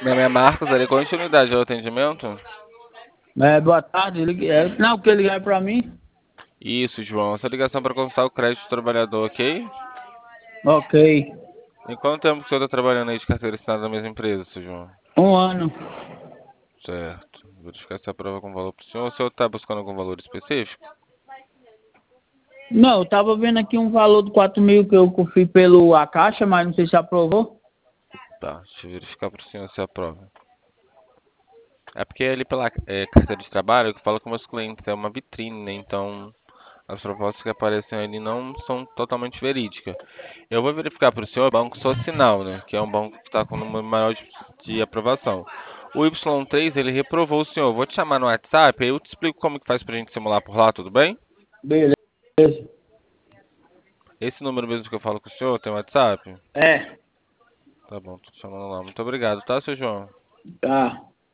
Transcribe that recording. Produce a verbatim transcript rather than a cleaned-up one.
Meu nome é Marcos, darei continuidade ao atendimento? É, boa tarde. ligue- é, Não, porque ligar pra mim? Isso, João. Essa ligação para consultar o crédito do trabalhador, ok? Ok. Em quanto tempo que o senhor está trabalhando aí de carteira assinada na mesma empresa, seu João? Um ano. Certo. Vou verificar essa prova com valor para o senhor. O senhor está buscando algum valor específico? Não, eu tava vendo aqui um valor de quatro mil que eu fui pelo a Caixa, mas não sei se aprovou. Tá, deixa eu verificar para o senhor se aprova. É porque ali pela é, carteira de trabalho, eu falo com meus clientes, é uma vitrine, né? Então as propostas que aparecem ali não são totalmente verídicas. Eu vou verificar para o senhor o Banco Social, né? Que é um banco que está com um número maior de, de aprovação. O Y três, ele reprovou o senhor. Vou te chamar no WhatsApp, aí eu te explico como que faz pra gente simular por lá, tudo bem? Beleza. Esse número mesmo que eu falo com o senhor, tem WhatsApp? É, Tá bom, tô te chamando lá. Muito obrigado, tá, seu João? tá.